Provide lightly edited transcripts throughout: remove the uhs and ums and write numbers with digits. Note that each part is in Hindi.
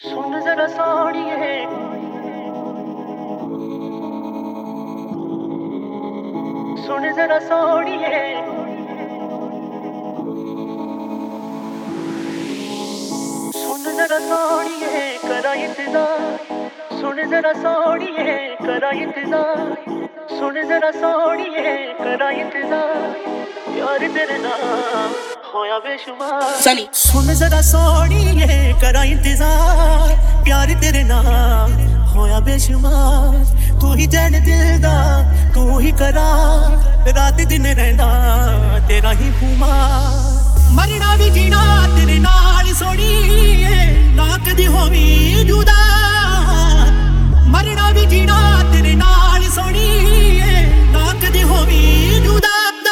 सुन जरा सोनिए, सुन जरा सोनिए, सुन जरा सोनिए, करा इंतजार। सुन जरा सोनिए, करा इंतजार। सुन जरा सोनिए, करा इंतजार। यार तेरे नाम होया बेशुमार सनी। सुन जरा सोनिए, करा इंतजार। प्यार तेरे नाम होया बेशुमार। तू ही जान दिल दा, तू ही करार। रात दिन रहंदा तेरा ही खुमार। मरना भी जीना तेरे नाल सोनिए, ना कदी होवी जुदा। मरना भी जीना तेरे नाल सोनिए, ना कदी होवी जुदा।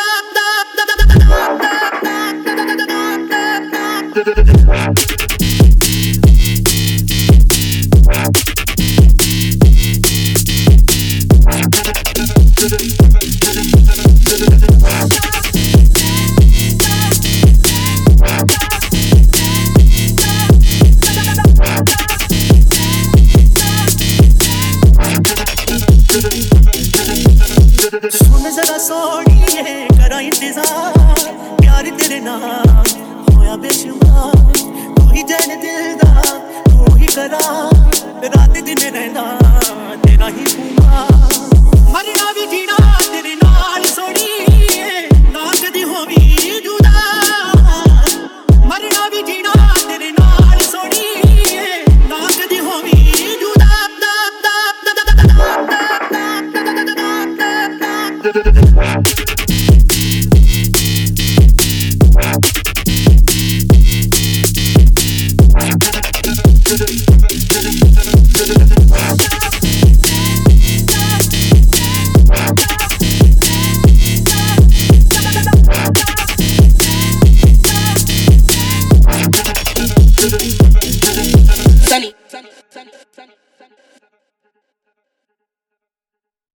सुन जरा सोनिए, करा इंतजार। प्यार तेरे नाम होया बेशुमार। तू ही जान दिल दा, तू ही करार। रात दिन रहंदा तेरा ही खुमार। मरना भी जीना